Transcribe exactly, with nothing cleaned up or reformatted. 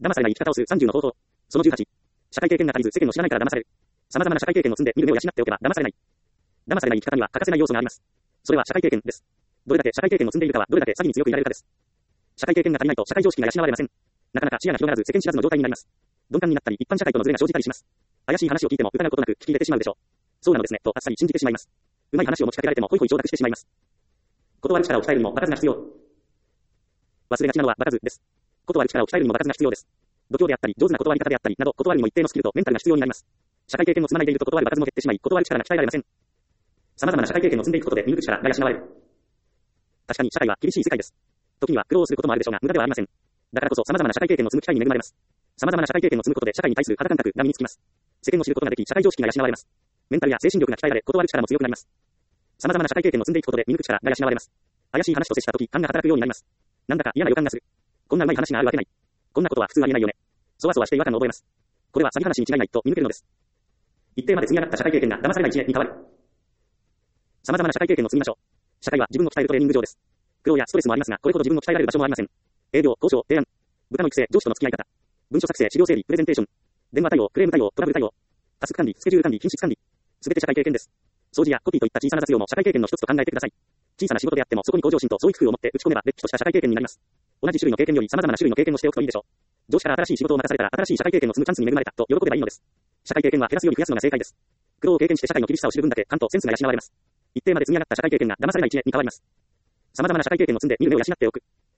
騙されない生き方をするさんじゅうの方法。そのじゅうはち。社会経験が足りず世間の知らないから騙される。様々な社会経験を積んで見る目を養っておけば騙されない。騙されない生き方には欠かせない要素があります。それは社会経験です。どれだけ社会経験を積んでいるかはどれだけ詐欺に強くいられるかです。社会経験が足りないと社会常識が養われません。なかなか視野が広がらず世間知らずの状態になります。鈍感になったり一般社会とのズレが生じたりします。怪しい話を聞いても疑うことなく聞き入れてしまうでしょう。そうなのですねとあっさり信じてしまいます。うまい話を持ちかけられてもホイホイ承諾してしまいます。断る力を鍛えるにも場数が必要。忘れがちなのは場数です。断る力を鍛えるにも場数が必要です。度胸であったり上手な断り方であったりなど断るにも一定のスキルとメンタルが必要になります。社会経験を積まないでいると断る場数も減ってしまい断る力が鍛えられません。様々な社会経験を積んでいくことで見抜く力が養われる。確かに社会は厳しい世界です。時には苦労することもあるでしょうが無駄ではありません。だからこそ様々な社会経験を積む機会に恵まれます。様々な社会経験を積むことで社会に対する肌感覚が身につきます。世間を知ることができ社会常識が養われます。メンタルや精神力が鍛えられ断る力も強くなります。様々な社会経験を積んでいくことで見抜く力が養われます。怪しい話と接した時勘が働くようになります。なんだか嫌な予感がする。こんなうまい話があるわけない。こんなことは普通は言えないよね。そわそわして違和感を覚えます。これは詐欺話に違いないと見抜けるのです。一定まで積み上がった社会経験が騙されない知恵に変わる。様々な社会経験を積みましょう。社会は自分を鍛えるトレーニング場です。苦労やストレスもありますが、これほど自分を鍛えられる場所もありません。営業、交渉、提案、部下の育成、上司との付き合い方、文書作成、資料整理、プレゼンテーション、電話対応、クレーム対応、トラブル対応、タスク管理、スケジュール管理、品質管理、すべて社会経験です。掃除やコピーといった小さな雑用も社会経験の一つと考えてください。小さな仕事であってもそこに向上心と創意工夫を持って打ち込めばれっきとした社会経験になります。同じ種類の経験より様々な種類の経験をしておくといいでしょう。上司から新しい仕事を任されたら新しい社会経験を積むチャンスに恵まれたと喜べばいいのです。社会経験は減らすより増やすのが正解です。苦労を経験して社会の厳しさを知る分だけ勘とセンスが養われます。一定まで積み上がった社会経験が騙されない知恵に変わります。様々な社会経験を積んで見る目を養っておく。